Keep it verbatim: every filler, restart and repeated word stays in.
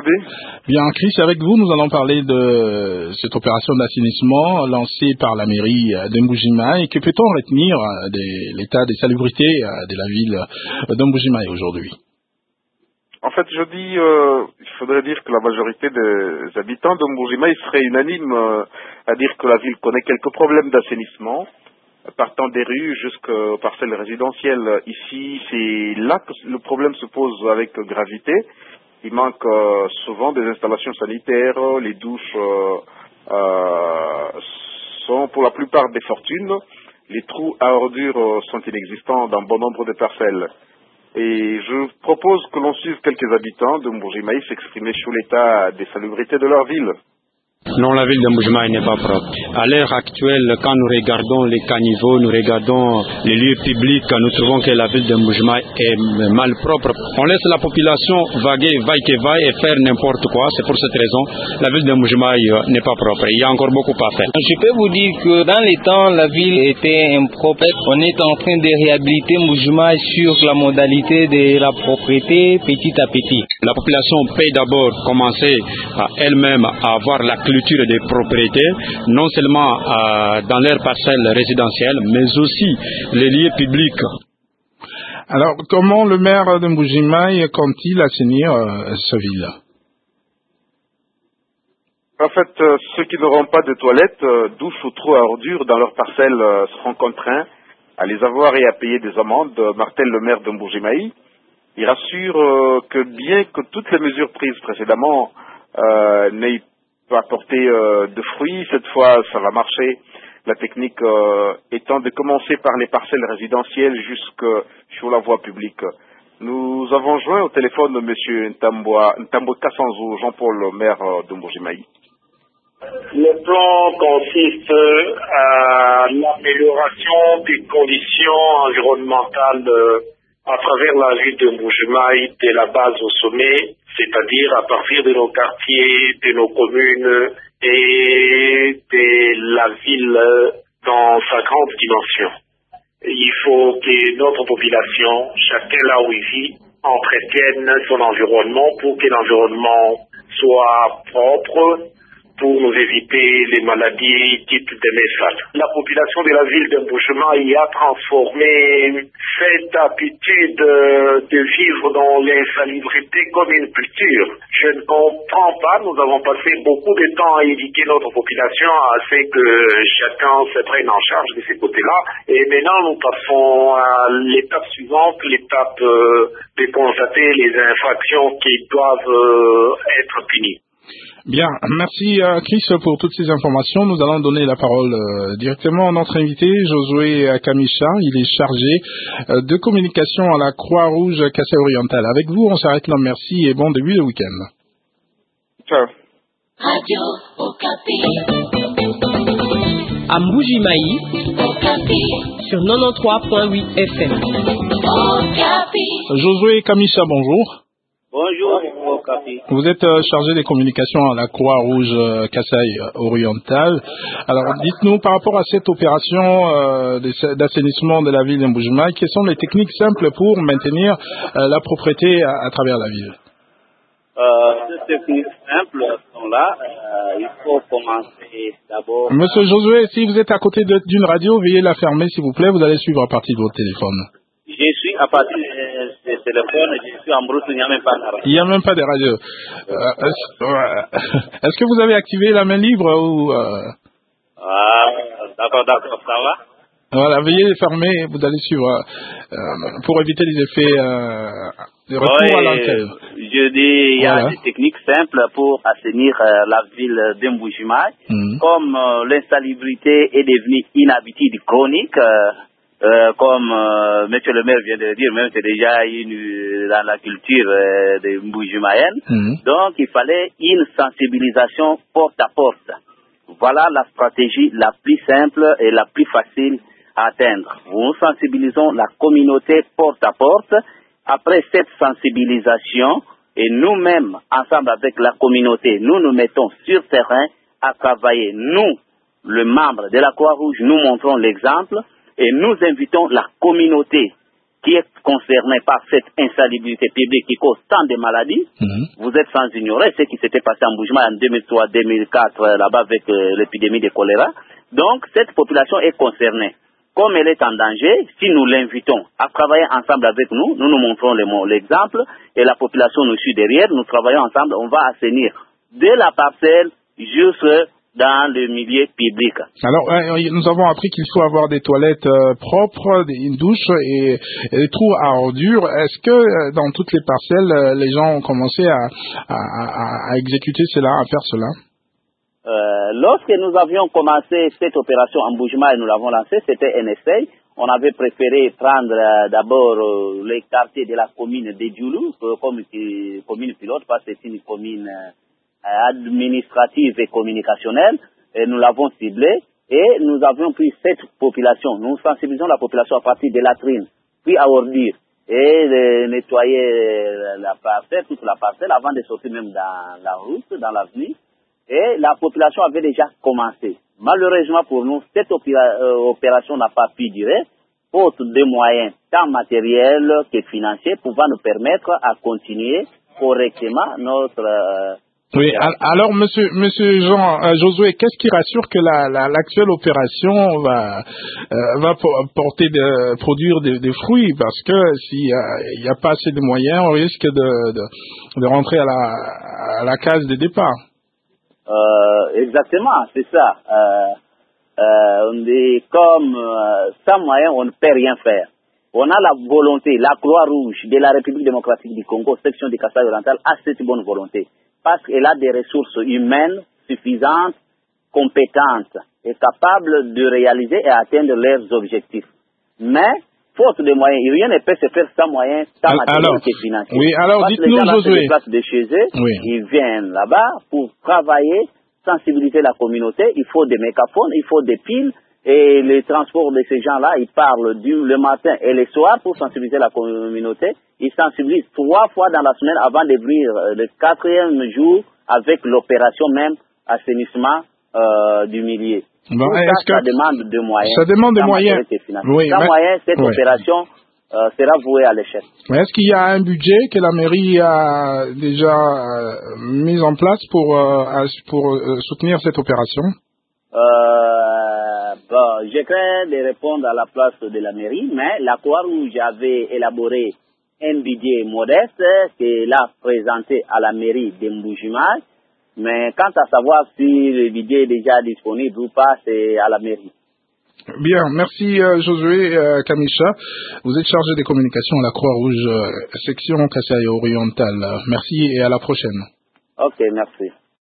aujourd'hui? Bien, Chris, avec vous, nous allons parler de cette opération d'assainissement lancée par la mairie de Mbuji-Mayi. Que peut-on retenir de l'état des salubrités de la ville de Mbuji-Mayi aujourd'hui? En fait, je dis, euh, il faudrait dire que la majorité des habitants de Mbuji-Mayi seraient unanimes euh, à dire que la ville connaît quelques problèmes d'assainissement, partant des rues jusqu'aux parcelles résidentielles. Ici, c'est là que le problème se pose avec gravité. Il manque euh, souvent des installations sanitaires, les douches euh, euh, sont pour la plupart des fortunes, les trous à ordures euh, sont inexistants dans bon nombre de parcelles. Et je propose que l'on suive quelques habitants de Mbuji-Mayi s'exprimer sur l'état des salubrités de leur ville. Non, la ville de Mbuji-Mayi n'est pas propre. À l'heure actuelle, quand nous regardons les caniveaux, nous regardons les lieux publics, nous trouvons que la ville de Mbuji-Mayi est mal propre. On laisse la population vaguer, vaille que vaille, et faire n'importe quoi. C'est pour cette raison la ville de Mbuji-Mayi n'est pas propre. Il y a encore beaucoup à faire. Je peux vous dire que dans les temps, la ville était impropre. On est en train de réhabiliter Mbuji-Mayi sur la modalité de la propriété petit à petit. La population peut d'abord commencer à elle-même à avoir la culture des propriétés, non seulement euh, dans leurs parcelles résidentielles, mais aussi les lieux publics. Alors, comment le maire de Mbuji-Mayi compte-t-il assainir euh, cette ville? En fait, euh, ceux qui n'auront pas de toilettes, euh, douches ou trous à ordures dans leurs parcelles euh, seront contraints à les avoir et à payer des amendes, martèle le maire de Mbuji-Mayi. Il rassure euh, que bien que toutes les mesures prises précédemment euh, n'aient pas apporter euh, de fruits. Cette fois, ça va marcher. La technique euh, étant de commencer par les parcelles résidentielles jusque sur la voie publique. Nous avons joint au téléphone M. Ntambo Kassanzou, Jean-Paul, maire de Mbuji-Mayi. Le plan consiste à l'amélioration des conditions environnementales à travers la ville de Mbuji-Mayi, de la base au sommet, c'est-à-dire à partir de nos quartiers, de nos communes et de la ville dans sa grande dimension. Il faut que notre population, chacun là où il vit, entretienne son environnement pour que l'environnement soit propre, pour nous éviter les maladies dites de méfanes. La population de la ville de Mbuji-Mayi a transformé cette habitude de vivre dans l'insalubrité comme une culture. Je ne comprends pas, nous avons passé beaucoup de temps à éduquer notre population à ce que chacun se prenne en charge de ces côtés-là. Et maintenant, nous passons à l'étape suivante, l'étape de constater les infractions qui doivent être punies. Bien, merci à Chris pour toutes ces informations. Nous allons donner la parole euh, directement à notre invité, Josué Kamisha. Il est chargé euh, de communication à la Croix-Rouge Kasaï-Orientale. Avec vous, on s'arrête là. Merci et bon début de week-end. Ciao. Radio Okapi. À Mbuji-Mayi, Okapi. Sur quatre-vingt-treize virgule huit F M. Okapi. Josué Kamisha, bonjour. Bonjour, Okapi. Vous êtes euh, chargé des communications à la Croix-Rouge euh, Kasaï-Orientale. Alors, dites-nous, par rapport à cette opération euh, d'assainissement de la ville de Mbuji-Mayi, quelles sont les techniques simples pour maintenir euh, la propreté à, à travers la ville? Euh, ces techniques simples sont là. Euh, il faut commencer d'abord... Monsieur Josué, si vous êtes à côté d'une radio, veuillez la fermer, s'il vous plaît. Vous allez suivre à partir de votre téléphone. Je suis à partir de ce téléphone, je suis en Brousse, il n'y a même pas de radio. Il n'y a même pas de radio. Euh, Est-ce est-ce que vous avez activé la main libre ou... Euh... Ah, d'accord, d'accord, ça va. Voilà, veuillez les fermer, vous allez suivre euh, pour éviter les effets euh, de retour oui, à l'antenne. Je dis, il y a voilà. des techniques simples pour assainir euh, la ville de Mbuji-Mayi, mmh. comme euh, l'insalubrité est devenue inhabitude chronique. Euh, Euh, comme euh, Monsieur le maire vient de le dire, même c'est déjà une, dans la culture euh, de Mbuji-Mayen. Mmh. Donc il fallait une sensibilisation porte à porte. Voilà la stratégie la plus simple et la plus facile à atteindre. Nous sensibilisons la communauté porte à porte. Après cette sensibilisation, et nous-mêmes, ensemble avec la communauté, nous nous mettons sur terrain à travailler. Nous, le membre de la Croix-Rouge, nous montrons l'exemple. Et nous invitons la communauté qui est concerné par cette insalubrité publique qui cause tant de maladies, mmh. vous êtes sans ignorer ce qui s'était passé en Mbuji-Mayi en deux mille trois deux mille quatre, là-bas avec euh, l'épidémie de choléra. Donc, cette population est concernée. Comme elle est en danger, si nous l'invitons à travailler ensemble avec nous, nous nous montrons l'exemple et la population nous suit derrière, nous travaillons ensemble, on va assainir de la parcelle jusque dans le milieu public. Alors, euh, nous avons appris qu'il faut avoir des toilettes euh, propres, des, une douche et, et des trous à ordures. Est-ce que euh, dans toutes les parcelles, euh, les gens ont commencé à, à, à, à exécuter cela, à faire cela? euh, Lorsque nous avions commencé cette opération en Mbuji-Mayi et nous l'avons lancée, c'était un essai. On avait préféré prendre euh, d'abord euh, les quartiers de la commune de Djoulou euh, comme euh, commune pilote, parce que c'est une commune euh, administrative et communicationnelle, et nous l'avons ciblé, et nous avions pris cette population, nous sensibilisons la population à partir des latrines, puis à ordures, et de nettoyer la parcelle, toute la parcelle, avant de sortir même dans la route, dans l'avenue, et la population avait déjà commencé. Malheureusement pour nous, cette opéra- euh, opération n'a pas pu durer, faute de moyens, tant matériels que financiers, pouvant nous permettre à continuer correctement notre... Euh, Oui, alors monsieur monsieur Jean euh, Josué, qu'est-ce qui rassure que la, la l'actuelle opération va euh, va porter de produire des, des fruits, parce que s'il il n'y a pas assez de moyens, on risque de de, de rentrer à la à la case de départ. Euh, exactement, c'est ça. Euh, euh, on est comme euh, sans moyens, on ne peut rien faire. On a la volonté, la Croix-Rouge de la République démocratique du Congo, section du Kasaï oriental, a cette bonne volonté. Parce qu'elle a des ressources humaines suffisantes, compétentes et capables de réaliser et atteindre leurs objectifs. Mais, faute de moyens, rien ne peut se faire sans moyens, sans matériel que financier. Oui, alors parce dites-nous, que les gens Josué. se déplacent de chez eux, oui. Ils viennent là-bas pour travailler, sensibiliser la communauté. Il faut des mégaphones, il faut des piles, et les transports de ces gens-là, ils parlent du, le matin et le soir pour sensibiliser la communauté. Ils sensibilisent trois fois dans la semaine avant de venir euh, le quatrième jour avec l'opération même assainissement euh, du milieu. Bon, ça, est-ce ça que demande de moyens. Ça demande des moyens. Oui, Sans mais... moyens, cette oui. opération euh, sera vouée à l'échec. Mais est-ce qu'il y a un budget que la mairie a déjà euh, mis en place pour, euh, pour euh, soutenir cette opération? Euh, bon, je crains de répondre à la place de la mairie, mais la Croix-Rouge avait élaboré un budget modeste qu'elle a présenté à la mairie de Mbuji-Mayi, mais quant à savoir si le budget est déjà disponible ou pas, c'est à la mairie. Bien, merci euh, Josué euh, Kamisha. Vous êtes chargé des communications à la Croix-Rouge, euh, section Kasaï orientale. Merci et à la prochaine. Ok, merci.